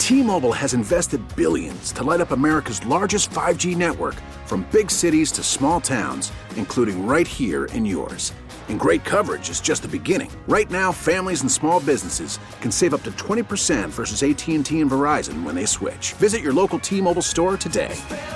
T-Mobile has invested billions to light up America's largest 5G network, from big cities to small towns, including right here in yours. And great coverage is just the beginning. Right now, families and small businesses can save up to 20% versus AT&T and Verizon when they switch. Visit your local T-Mobile store today.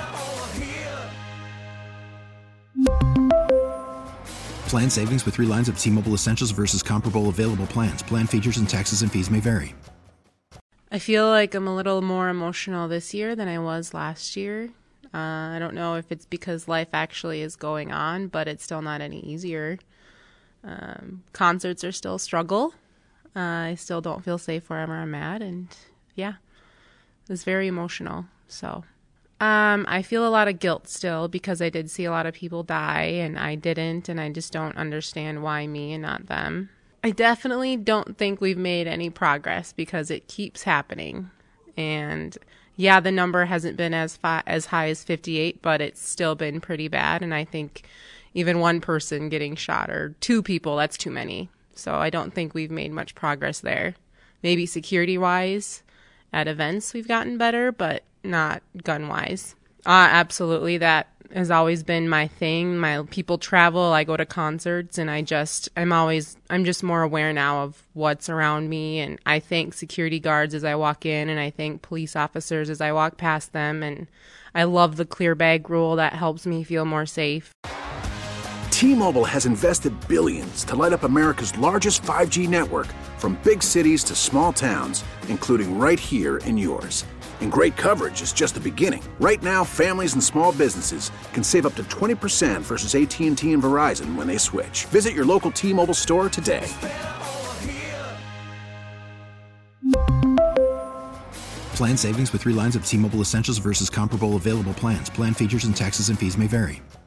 Plan savings with 3 lines of T-Mobile Essentials versus comparable available plans. Plan features and taxes and fees may vary. I feel like I'm a little more emotional this year than I was last year. I don't know if it's because life actually is going on, but it's still not any easier. Concerts are still a struggle. I still don't feel safe wherever I'm at, and yeah, it's very emotional. So I feel a lot of guilt still because I did see a lot of people die and I didn't, and I just don't understand why me and not them. I definitely don't think we've made any progress because it keeps happening. And yeah, the number hasn't been as high as 58, but it's still been pretty bad. And I think even one person getting shot or 2 people, that's too many. So I don't think we've made much progress there. Maybe security-wise at events we've gotten better, but not gun-wise. Absolutely, that has always been my thing. My people travel, I go to concerts, and I'm just more aware now of what's around me, and I thank security guards as I walk in, and I thank police officers as I walk past them, and I love the clear bag rule. That helps me feel more safe. T-Mobile has invested billions to light up America's largest 5G network, from big cities to small towns, including right here in yours. And great coverage is just the beginning. Right now, families and small businesses can save up to 20% versus AT&T and Verizon when they switch. Visit your local T-Mobile store today. Plan savings with 3 lines of T-Mobile Essentials versus comparable available plans. Plan features and taxes and fees may vary.